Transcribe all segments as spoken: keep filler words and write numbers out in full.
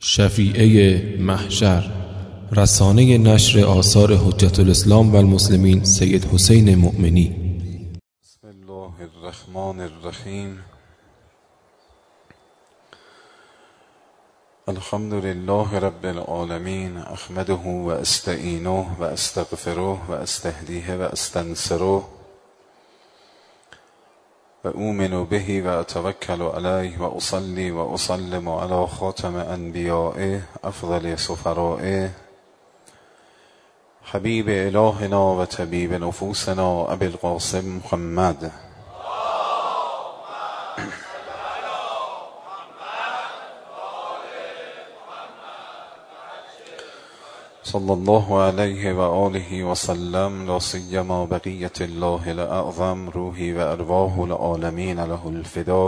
شفیعه محشر، رسانه نشر آثار حجت الاسلام و المسلمین سید حسین مؤمنی. بسم الله الرحمن الرحیم. الحمد لله رب العالمین، احمده و استعینه و استغفره و استهدیه و استنصره و اؤمن به و اتوکل علیه و اصلی و اسلم علی خاتم انبیائه افضل سفرائه حبیب الهنا و طبیب نفوسنا ابی القاسم محمد صلی الله علیه و آله و سلم. لا سیما بقیت الله الاعظم روحی و ارواح العالمین له الفدا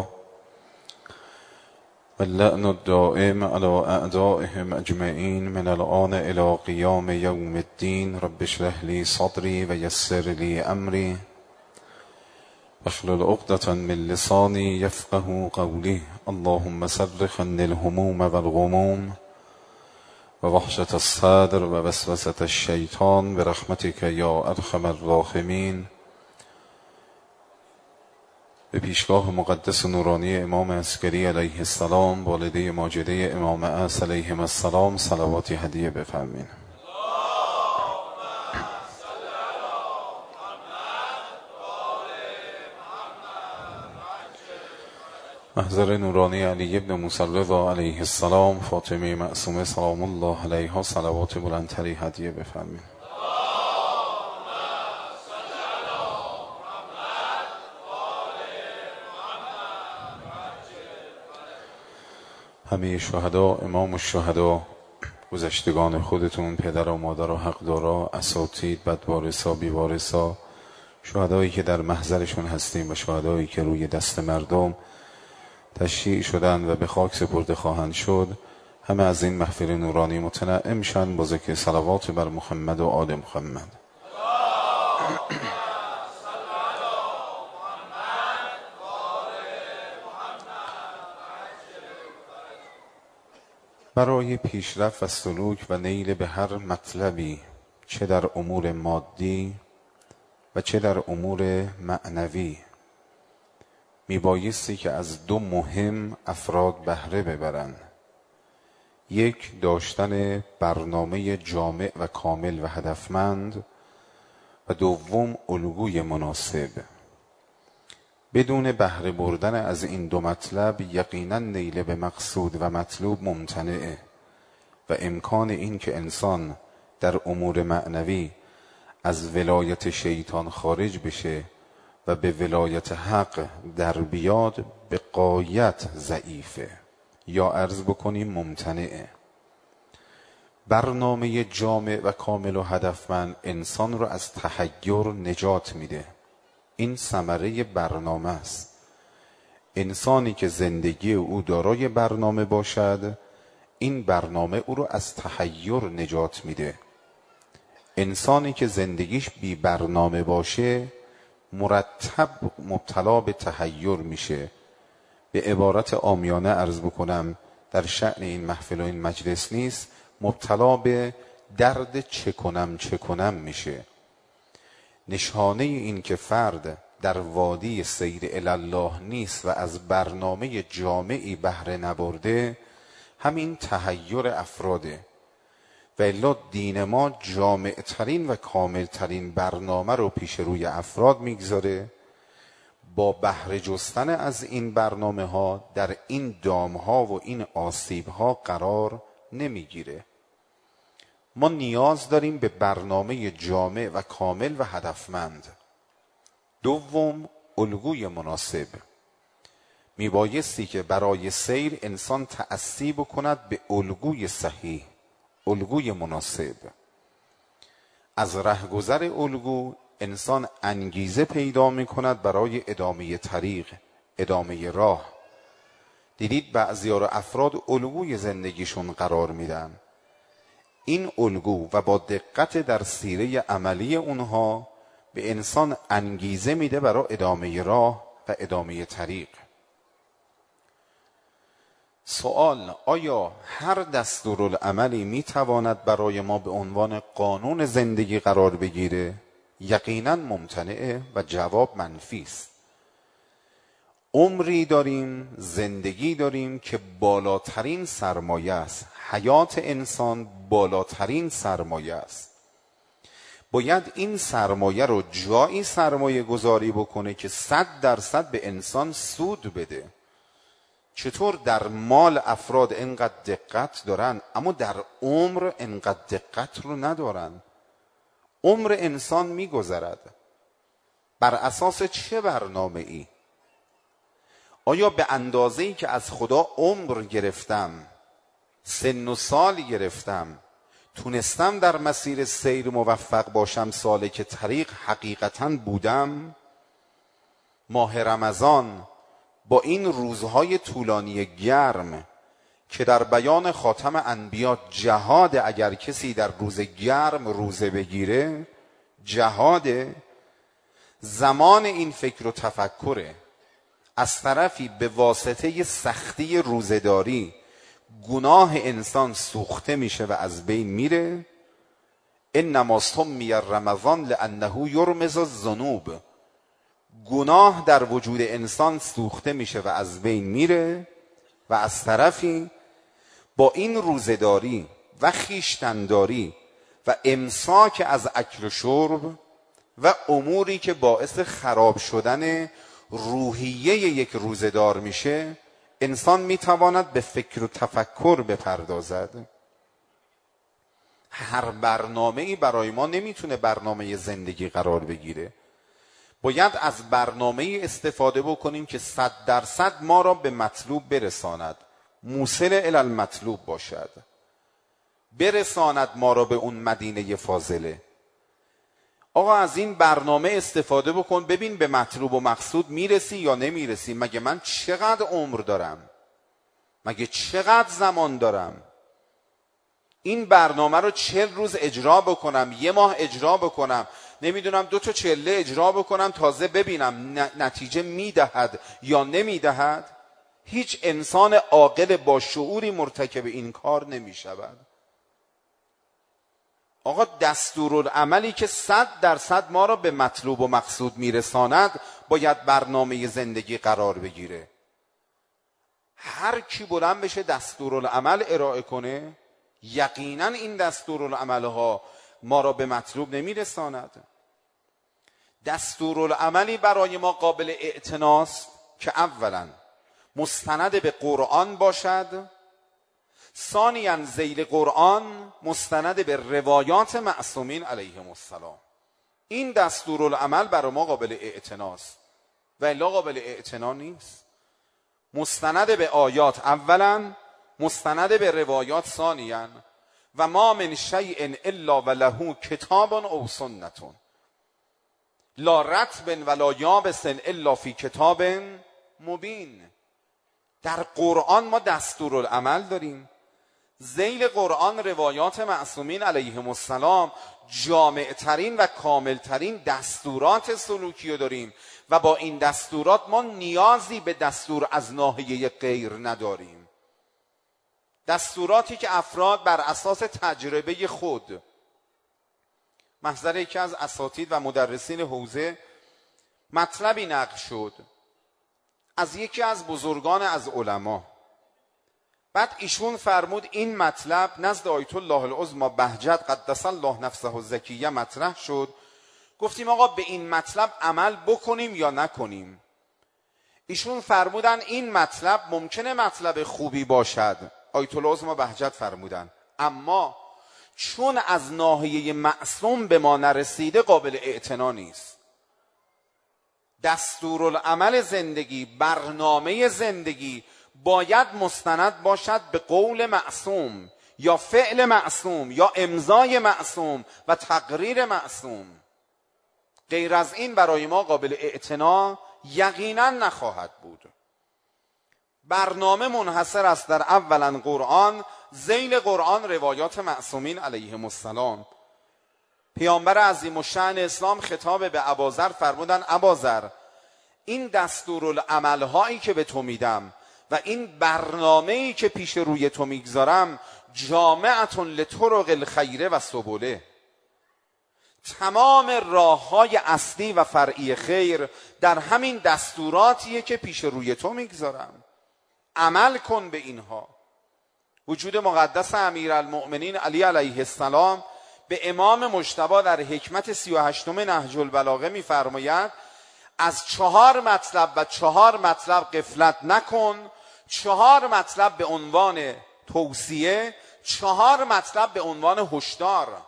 و اللعن الدائم علی اعدائهم اجمعین من الآن الی قیام یوم الدین. رب اشرح لی صدری و یسر لی امری واحلل عقدة من لسانی یفقهوا قولی. اللهم صرف عني الهموم والغموم و وحشت الصدر و وسوسة الشیطان برحمتک یا ارحم الراحمین. به پیشگاه مقدس و نورانی امام عسکری علیه السلام، والده ماجده امام عصر علیهم السلام، صلواتی هدیه بفرمایید. محضر نورانی علی ابن موسی الرضا علیه السلام، فاطمه معصومه سلام الله علیها، صلوات بلندتری هدیه بفرمایید. همه شهدا، امام الشهدا، گذشتگان خودتون، پدر و مادر و حقدارا، اساتید، بدوارثا، بیوارثا، شهدایی که در محضرشون هستیم و شهدایی که روی دست مردم تشییع شدند و به خاک سپرده خواهند شد، همه از این محفل نورانی متنعم شن با ذکر صلوات بر محمد و آل محمد. برای پیشرفت و سلوک و نیل به هر مطلبی، چه در امور مادی و چه در امور معنوی، میبایستی که از دو مهم افراد بهره ببرند. یک، داشتن برنامه جامع و کامل و هدفمند، و دوم الگوی مناسب. بدون بهره بردن از این دو مطلب یقینا نیل به مقصود و مطلوب ممتنعه و امکان این که انسان در امور معنوی از ولایت شیطان خارج بشه و به ولایت حق در بیاد به غایت ضعیفه، یا عرض بکنیم ممتنعه. برنامه جامع و کامل و هدفمند انسان رو از تحیر نجات میده. این ثمره برنامه است. انسانی که زندگی او دارای برنامه باشد، این برنامه او رو از تحیر نجات میده. انسانی که زندگیش بی برنامه باشه، مرتب مبتلا به تحیر میشه. به عبارت عامیانه عرض بکنم، در شأن این محفل و این مجلس نیست، مبتلا به درد چه کنم چه کنم میشه. نشانه این که فرد در وادی سیر الله نیست و از برنامه جامعی بهره نبرده، همین تحیر افراده. و الا دین ما جامع ترین و کامل ترین برنامه رو پیش روی افراد میگذاره. با بهره جستن از این برنامه ها در این دام ها و این آسیب ها قرار نمیگیره. ما نیاز داریم به برنامه جامع و کامل و هدفمند. دوم، الگوی مناسب. میبایستی که برای سیر انسان تأسی بکند به الگوی صحیح، الگوی مناسب. از رهگذر الگو انسان انگیزه پیدا میکند برای ادامه طریق، ادامه راه. دیدید بعضی‌ها رو افراد الگوی زندگیشون قرار میدن. این الگو و با دقت در سیره عملی اونها به انسان انگیزه میده برای ادامه راه و ادامه طریق. سوال: آیا هر دستورالعملی میتواند برای ما به عنوان قانون زندگی قرار بگیره؟ یقینا ممتنعه و جواب منفی است. عمری داریم، زندگی داریم که بالاترین سرمایه است. حیات انسان بالاترین سرمایه است. باید این سرمایه رو جایی سرمایه گذاری بکنه که صد درصد به انسان سود بده. چطور در مال افراد انقدر دقت دارن اما در عمر انقدر دقت رو ندارن؟ عمر انسان میگذرد. بر اساس چه برنامه ای؟ آیا به اندازه‌ای که از خدا عمر گرفتم، سن و سال گرفتم، تونستم در مسیر سیر موفق باشم، سالک طریق حقیقتاً بودم؟ ماه رمضان با این روزهای طولانی گرم که در بیان خاتم انبیا جهاد، اگر کسی در روز گرم روزه بگیره جهاده، زمان این فکر و تفکره. از طرفی به واسطه سختی روزه‌داری گناه انسان سوخته میشه و از بین میره. انما سمی رمضان لانه یرمز الذنوب. گناه در وجود انسان سوخته میشه و از بین میره و از طرفی با این روزه‌داری و خویشتن‌داری و امساک از اکل و شرب و اموری که باعث خراب شدن روحیه یک روزه‌دار میشه، انسان میتواند به فکر و تفکر بپردازد. هر برنامه‌ای برای ما نمیتونه برنامه زندگی قرار بگیره. باید از برنامه‌ای استفاده بکنیم که صد درصد ما را به مطلوب برساند، موصل الی المطلوب باشد، برساند ما را به اون مدینه فاضله. آقا از این برنامه استفاده بکن، ببین به مطلوب و مقصود میرسی یا نمیرسی. مگه من چقدر عمر دارم؟ مگه چقدر زمان دارم؟ این برنامه رو چهل روز اجرا بکنم، یه ماه اجرا بکنم، نمیدونم دو تا چله اجرا بکنم، تازه ببینم نتیجه میدهد یا نمیدهد. هیچ انسان عاقل با شعوری مرتکب این کار نمیشود. آقا دستورالعملی که صد درصد ما را به مطلوب و مقصود میرساند باید برنامه زندگی قرار بگیره. هر کی بلند بشه دستورالعمل ارائه کنه، یقینا این دستورالعملها ما را به مطلوب نمیرساند. دستورالعملی برای ما قابل اعتناست که اولا مستند به قرآن باشد، ثانیاً ذیل قرآن مستند به روایات معصومین علیهم السلام. این دستورالعمل برای ما قابل اعتناست و الا قابل اعتنا نیست. مستند به آیات اولاً، مستند به روایات ثانیاً. و ما من شیء الا وله کتاب او سنة لا رطب ولا یابس الا فی کتاب مبین. در قرآن ما دستورالعمل داریم، ذیل قرآن روایات معصومین علیهم السلام جامع ترین و کامل ترین دستورات سلوکی رو داریم و با این دستورات ما نیازی به دستور از ناحیه غیر نداریم. دستوراتی که افراد بر اساس تجربه خود، محضر یکی از اساتید و مدرسین حوزه مطلبی نقل شد از یکی از بزرگان از علما. بعد ایشون فرمود این مطلب نزد آیت الله العظمی بهجت قدس الله نفسه الزکیه مطرح شد. گفتیم آقا به این مطلب عمل بکنیم یا نکنیم؟ ایشون فرمودن این مطلب ممکنه مطلب خوبی باشد. آیت الله العظمی بهجت فرمودن اما چون از ناحیه معصوم به ما نرسیده قابل اعتنا نیست. دستورالعمل زندگی، برنامه زندگی باید مستند باشد به قول معصوم یا فعل معصوم یا امضای معصوم و تقریر معصوم. غیر از این برای ما قابل اعتنا یقینا نخواهد بود. برنامه منحصر است در اولا قرآن، ذیل قرآن روایات معصومین علیهم السلام. پیامبر عظیم الشأن اسلام خطاب به ابوذر فرمودن ابوذر این دستورالعمل هایی که به تو میدم و این برنامه‌ای که پیش روی تو میگذارم جامعتون لطرق الخیر و سبله، تمام راه‌های اصلی و فرعی خیر در همین دستوراتیه که پیش روی تو میگذارم، عمل کن به اینها. وجود مقدس امیرالمؤمنین علی علیه السلام به امام مجتبی در حکمت سی و هشتم نهج البلاغه می‌فرماید از چهار مطلب و چهار مطلب غفلت نکن، چهار مطلب به عنوان توصیه، چهار مطلب به عنوان هشدار.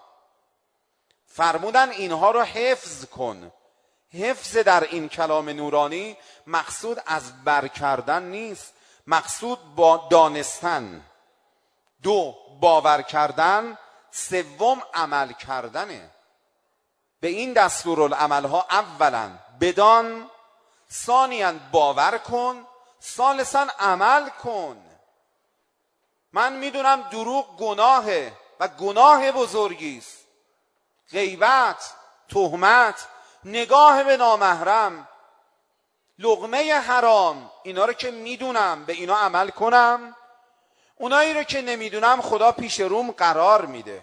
فرمودن اینها رو حفظ کن. حفظ در این کلام نورانی مقصود از بر کردن نیست، مقصود با دانستن. دو، باور کردن. سوم، عمل کردنه. به این دستورالعمل ها اولا بدان، ثانیاً باور کن، ثالثاً عمل کن. من میدونم دروغ گناهه و گناه بزرگی است. غیبت، تهمت، نگاه به نامحرم، لقمه حرام، اینا رو که میدونم به اینا عمل کنم، اونایی رو که نمیدونم خدا پیش روم قرار میده.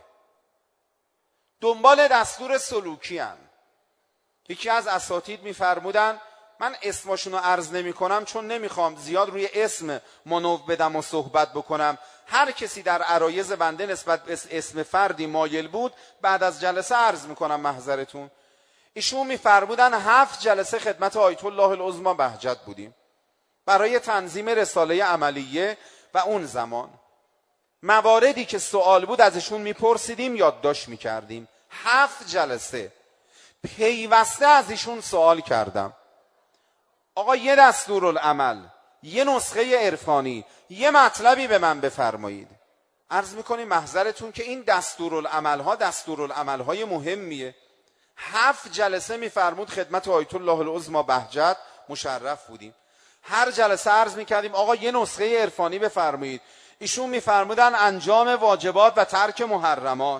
دنبال دستور سلوکی هم. یکی از اساتید میفرمودن، من اسمشون رو عرض نمی کنم چون نمیخوام زیاد روی اسم منو بدم و صحبت بکنم. هر کسی در عرایض بنده نسبت به اسم فردی مایل بود بعد از جلسه عرض میکنم محضرتون. ایشون میفرمودن هفت جلسه خدمت آیت الله العظمی بهجت بودیم برای تنظیم رساله عملیه و اون زمان مواردی که سوال بود ازشون میپرسیدیم، یادداشت میکردیم. هفت جلسه پیوسته از ایشون سوال کردم، آقا یه دستورالعمل، یه نسخه عرفانی، یه مطلبی به من بفرمایید. عرض میکنیم محضرتون که این دستورالعمل ها دستورالعمل های مهمیه. هفت جلسه میفرمود خدمت آیت الله العظمی بهجت مشرف بودیم. هر جلسه عرض میکردیم آقا یه نسخه عرفانی بفرمایید. ایشون میفرمودن انجام واجبات و ترک محرمات.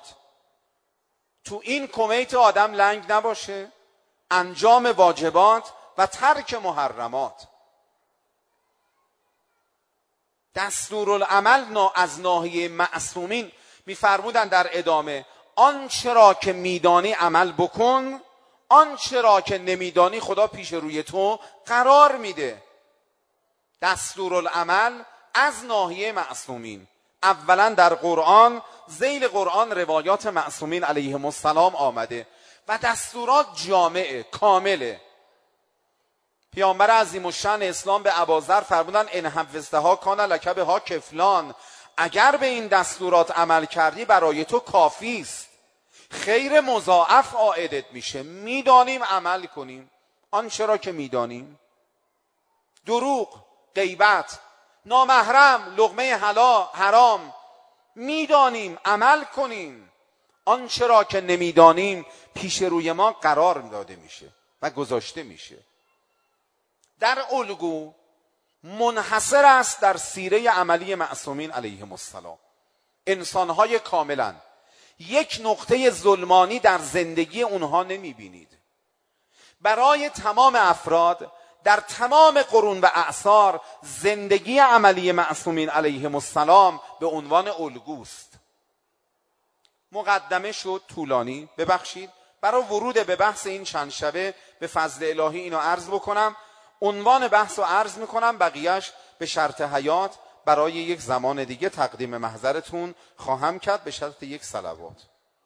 تو این کمیت آدم لنگ نباشه، انجام واجبات و ترک محرمات. دستورالعمل از ناحیه معصومین میفرمودن در ادامه آنچه را که میدانی عمل بکن، آنچه را که نمیدانی خدا پیش روی تو قرار میده. دستورالعمل از ناحیه معصومین اولا در قرآن، ذیل قرآن روایات معصومین علیهم السلام آمده و دستورات جامعه کامله. پیامبر عظیم الشأن اسلام به ابوذر فرمودن ان حفظتها کان لک بها کفلان، اگر به این دستورات عمل کردی برای تو کافی است، خیر مضاعف عائدت میشه. میدانیم عمل کنیم آنچه را که میدانیم. دروغ، غیبت، نامحرم، لقمه حلال حرام، میدانیم عمل کنیم. آنچه را که نمیدانیم پیش روی ما قرار داده میشه و گذاشته میشه. در الگو منحصر است در سیره عملی معصومین علیهم السلام. انسانهای کاملا یک نقطه ظلمانی در زندگی اونها نمیبینید. برای تمام افراد در تمام قرون و اعصار زندگی عملی معصومین علیهم السلام به عنوان الگوست. مقدمه شد طولانی، ببخشید. برای ورود به بحث این چند شبه به فضل الهی اینو عرض بکنم. عنوان بحث رو عرض میکنم، بقیهش به شرط حیات برای یک زمان دیگه تقدیم محضرتون خواهم کرد به شرط یک صلوات.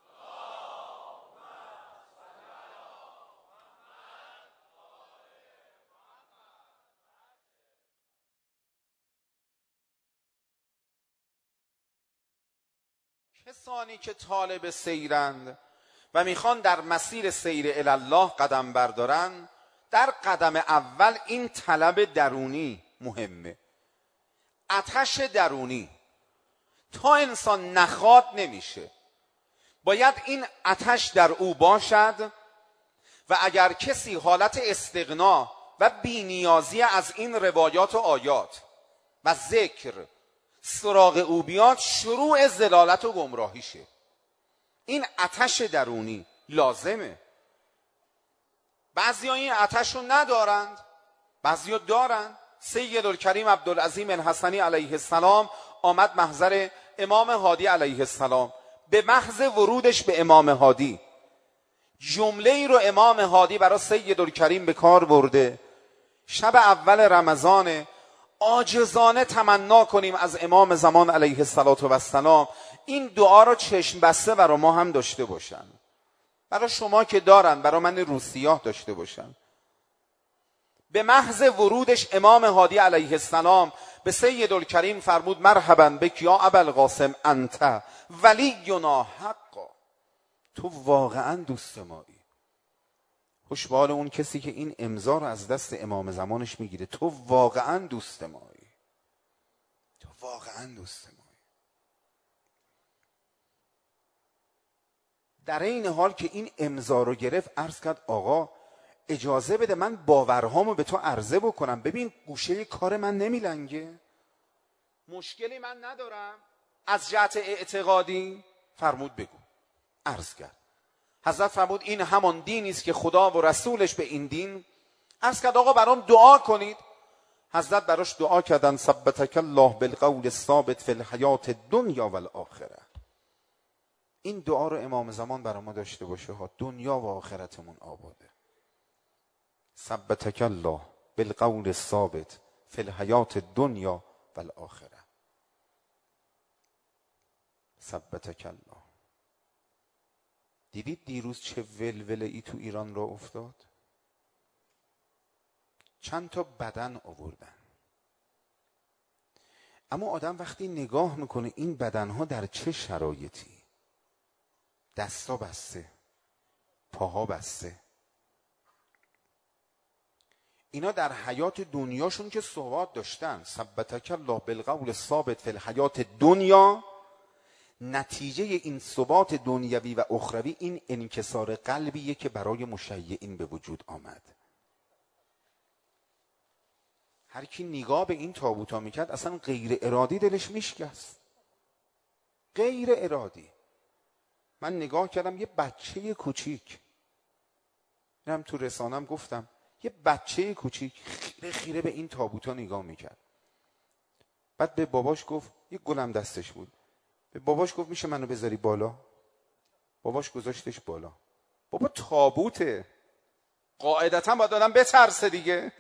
کسانی که طالب سیرند و میخوان در مسیر سیر الله قدم بردارن، در قدم اول این طلب درونی مهمه. آتش درونی. تا انسان نخواد نمیشه، باید این آتش در او باشد و اگر کسی حالت استغنا و بینیازی از این روایات و آیات و ذکر سراغ او بیاد، شروع ضلالت و گمراهیشه. این آتش درونی لازمه. بعضی ها این آتش رو ندارند، بعضی ها دارند. سیدالکریم عبدالعظیم الحسنی علیه السلام آمد محضر امام هادی علیه السلام. به محض ورودش به امام هادی جمله ای رو امام هادی برای سیدالکریم به کار برده. شب اول رمضان عاجزانه تمنا کنیم از امام زمان علیه السلام این دعا رو چشم بسته برای ما هم داشته باشن، برای شما که دارن، برای من روسیاه داشته باشن. به محض ورودش امام هادی علیه السلام به سیدالکریم فرمود مرحبا بک یا ابوالقاسم انت ولینا حقا. تو واقعا دوست مایی. خوشبال اون کسی که این امضا رو از دست امام زمانش میگیره. تو واقعا دوست مایی. تو واقعا دوست مایی. در این حال که این امضا رو گرفت عرض کرد آقا اجازه بده من باورهامو به تو عرضه بکنم، ببین گوشه کار من نمیلنگه، مشکلی من ندارم از جهت اعتقادی. فرمود بگو. عرض کرد. حضرت فرمود این همان دینی است که خدا و رسولش به این دین. عرض کرد آقا برام دعا کنید. حضرت براش دعا کردن ثبتک الله بالقول الثابت فی الحیات الدنیا و الاخره. این دعا رو امام زمان برای ما داشته باشه ها، دنیا و آخرتمون آباده. ثبتک الله بالقول الثابت فی الحیات الدنیا و الاخره. ثبتک الله. دیدید دیروز چه ولوله ای تو ایران را افتاد؟ چند تا بدن آوردن، اما آدم وقتی نگاه میکنه این بدنها در چه شرایطی، دستا بسته، پاها بسته، اینا در حیات دنیاشون که ثبات داشتن. ثبتک الله بالقول الثابت فی الحیات دنیا. نتیجه این ثبات دنیوی و اخروی این انکسار قلبیه که برای مشیعین به وجود آمد. هر کی نگاه به این تابوتا میکرد اصلا غیر ارادی دلش میشکست، غیر ارادی. من نگاه کردم یه بچه کوچیک، اینم تو رسانم گفتم، یه بچه کوچیک خیره خیره به این تابوتا نگاه میکرد. بعد به باباش گفت، یه گلم دستش بود، به باباش گفت میشه منو بذاری بالا؟ باباش گذاشتش بالا. بابا تابوته، قاعدتا باید آدم بترسه دیگه.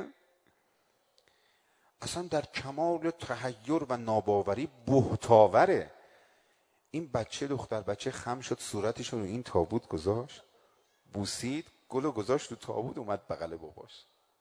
اصلا در کمال تحیر و ناباوری بهتاوره. این بچه دختر بچه خم شد، صورتش رو این تابوت گذاشت، بوسید، گلو گذاشت تو تابوت، اومد بغل باباش.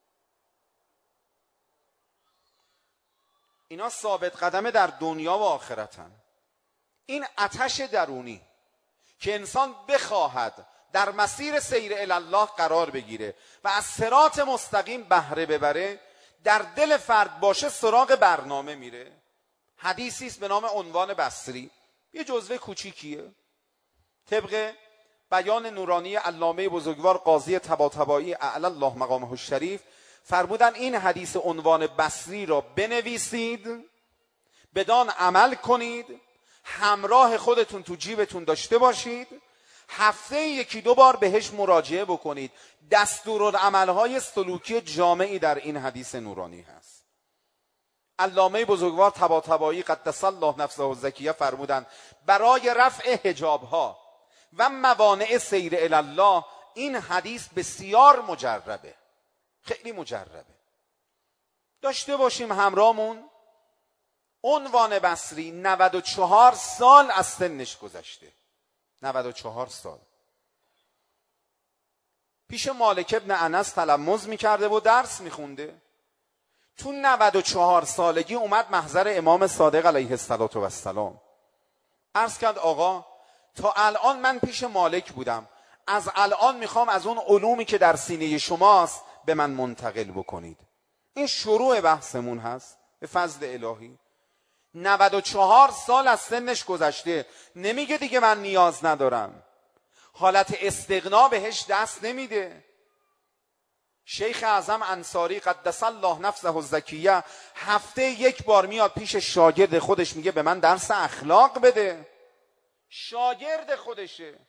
اینا ثابت قدمه در دنیا و آخرتن. این آتش درونی که انسان بخواهد در مسیر سیر الی الله قرار بگیره و از صراط مستقیم بهره ببره، در دل فرد باشه، سراغ برنامه میره. حدیثی است به نام عنوان بصری، یه جزوه کوچیکیه، طبق بیان نورانی علامه بزرگوار قاضی طباطبایی اعلی الله مقامه الشریف فرمودن این حدیث عنوان بصری را بنویسید، بدان عمل کنید، همراه خودتون تو جیبتون داشته باشید، هفته یکی دو بار بهش مراجعه بکنید. دستورالعمل‌های سلوکی جامعی در این حدیث نورانی هست. علامه بزرگوار طباطبایی قدس الله نفسه الزکیه فرمودند برای رفع حجاب‌ها و موانع سیر الی الله این حدیث بسیار مجربه، خیلی مجربه. داشته باشیم همراهمون. عنوان بصری نود و چهار سال از سنش گذشته، نود و چهار سال پیش مالک ابن انس تلمذ میکرده و درس میخونده. تو نود و چهار سالگی اومد محضر امام صادق علیه السلام. عرض کرد آقا تا الان من پیش مالک بودم، از الان میخوام از اون علومی که در سینه شماست به من منتقل بکنید. این شروع بحثمون هست به فضل الهی. نود و چهار سال از سنش گذشته، نمیگه دیگه من نیاز ندارم، حالت استغنا بهش دست نمیده. شیخ اعظم انصاری قدس الله نفسه الزکیه هفته یک بار میاد پیش شاگرد خودش میگه به من درس اخلاق بده. شاگرد خودشه.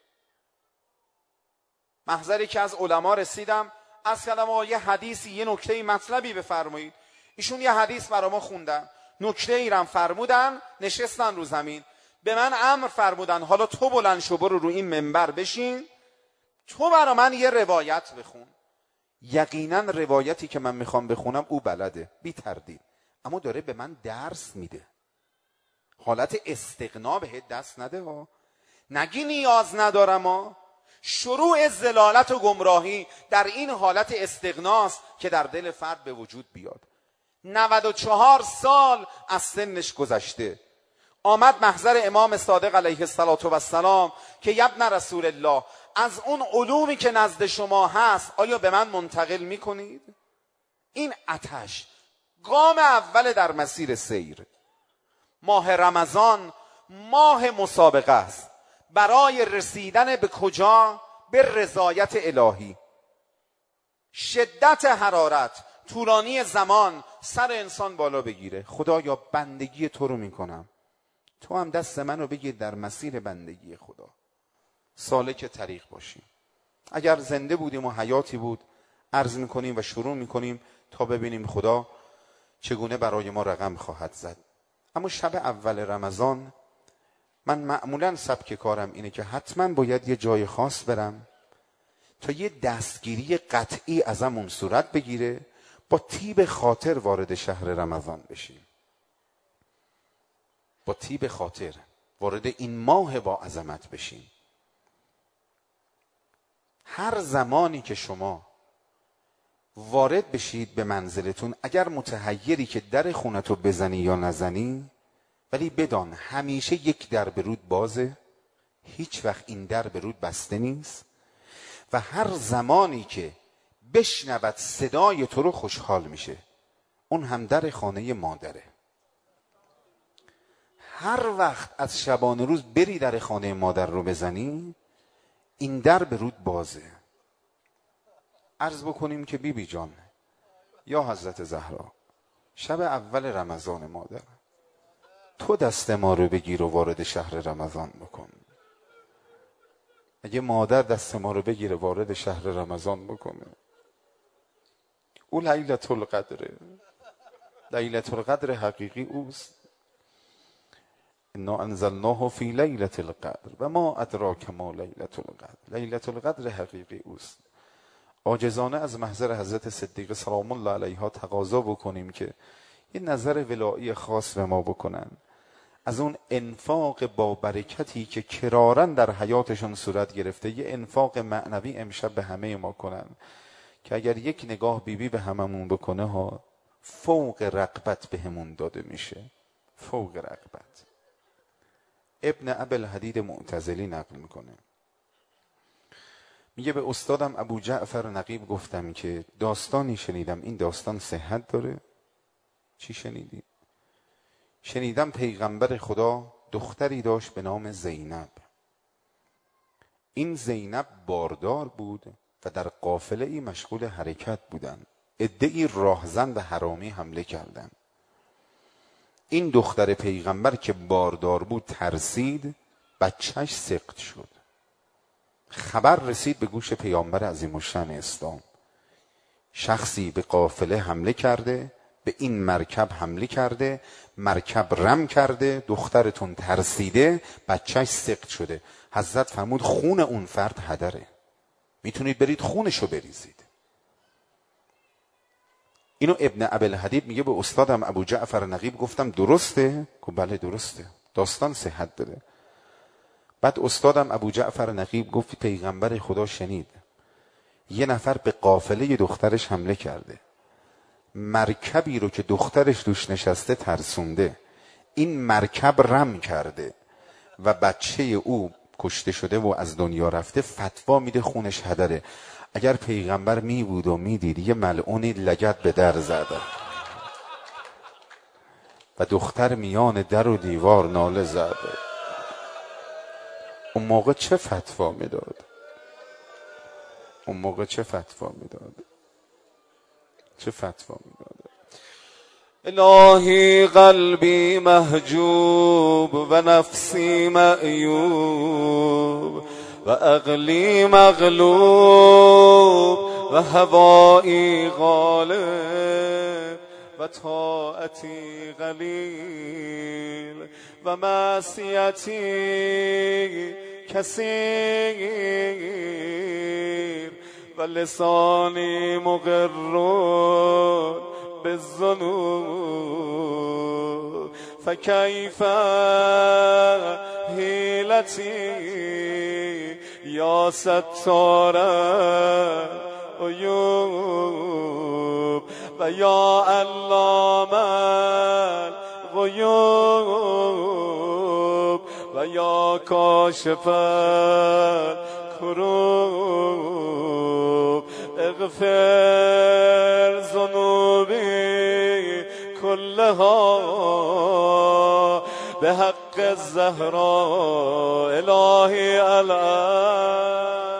محضری که از علما رسیدم از کلمه یه حدیثی، یه نکته مطلبی بفرمایید. ایشون یه حدیث برای ما خوندن، نکته ایرم فرمودن، نشستن رو زمین، به من امر فرمودن حالا تو بلند شو برو رو این منبر بشین، تو برای من یه روایت بخون. یقینا روایتی که من میخوام بخونم او بلده بی تردید، اما داره به من درس میده. حالت استغنا بهت دست نده ها، نگی نیاز ندارم ها. شروع ضلالت و گمراهی در این حالت استغناست که در دل فرد به وجود بیاد. نود و چهار سال از سنش گذشته، آمد محضر امام صادق علیه السلام که یبن رسول الله، از اون علومی که نزد شما هست آیا به من منتقل میکنید؟ این آتش گام اول در مسیر سیر. ماه رمضان ماه مسابقه است برای رسیدن به کجا؟ به رضایت الهی. شدت حرارت، طولانی زمان سر انسان بالا بگیره. خدایا بندگی تو رو میکنم، تو هم دست منو بگیر در مسیر بندگی خدا، سالک طریق باشیم. اگر زنده بودیم و حیاتی بود عرض میکنیم و شروع میکنیم تا ببینیم خدا چگونه برای ما رقم خواهد زد. اما شب اول رمضان من معمولا سبک کارم اینه که حتما باید یه جای خاص برم تا یه دستگیری قطعی ازمون صورت بگیره، با طیب خاطر وارد شهر رمضان بشیم، با طیب خاطر وارد این ماه با عظمت بشیم. هر زمانی که شما وارد بشید به منزلتون، اگر متحیری که در خونتو بزنی یا نزنی، ولی بدان همیشه یک در به رود بازه، هیچ وقت این در به رود بسته نیست، و هر زمانی که بشنود صدای تو رو خوشحال میشه، اون هم در خانه مادره. هر وقت از شبانه روز بری در خانه مادر رو بزنی، این در به رود بازه. عرض بکنیم که بی بی جان یا حضرت زهرا، شب اول رمضان مادر، تو دست ما رو بگیر و وارد شهر رمضان بکن. اگه مادر دست ما رو بگیره وارد شهر رمضان بکنه، او لیلة القدره، لیلة القدر حقیقی اوست. انا انزلناه فی لیلة القدر و ما ادراک ما لیلة القدر، لیلة القدر حقیقی اوست. عاجزانه از محضر حضرت صدیقه سلام الله علیها تقاضا بکنیم که یه نظر ولایی خاص به ما بکنن، از اون انفاق با برکتی که کرارن در حیاتشون صورت گرفته، یه انفاق معنوی امشب به همه ما کنن که اگر یک نگاه بیبی به هممون بکنه ها، فوق رغبت به همون داده میشه، فوق رغبت. ابن ابوالحدید معتزلی نقل میکنه، میگه به استادم ابو جعفر نقیب گفتم که داستانی شنیدم، این داستان صحت داره؟ چی شنیدی؟ شنیدم پیغمبر خدا دختری داشت به نام زینب. این زینب باردار بود و در قافله ای مشغول حرکت بودن. عده‌ای راهزن و حرامی حمله کردند. این دختر پیغمبر که باردار بود ترسید، بچهش سقط شد. خبر رسید به گوش پیامبر عظیم الشأن اسلام، شخصی به قافله حمله کرده، به این مرکب حمله کرده، مرکب رم کرده، دخترتون ترسیده، بچهش سقط شده. حضرت فرمود خون اون فرد هدره، میتونید برید خونشو بریزید. اینو ابن ابوالحدید میگه به استادم ابو جعفر نقیب گفتم درسته؟ گفت بله درسته، داستان صحت داره. بعد استادم ابو جعفر نقیب گفت پیغمبر خدا شنید یه نفر به قافله دخترش حمله کرده، مرکبی رو که دخترش توش نشسته ترسونده، این مرکب رم کرده و بچه او کشته شده و از دنیا رفته، فتوا میده خونش هدره. اگر پیغمبر می بود و می دید یه ملعونی لگد به در زده و دختر میان در و دیوار ناله زده، اون موقع چه فتوا میداد؟ اون موقع چه فتوا میداد؟ چه فتوا میداد؟ الهی قلبی محجوب و نفسی معیوب و عقلی مغلوب و هوایی غالب و طاعتی قلیل و معصیتی کثیر و لسانی مقر بالذنوب فکیف حیلتی یا ستار عیوب و یا علام الغیوب و یا کاشف کروب اغفر ذنوبی كلها بحق الزهراء الهی الان.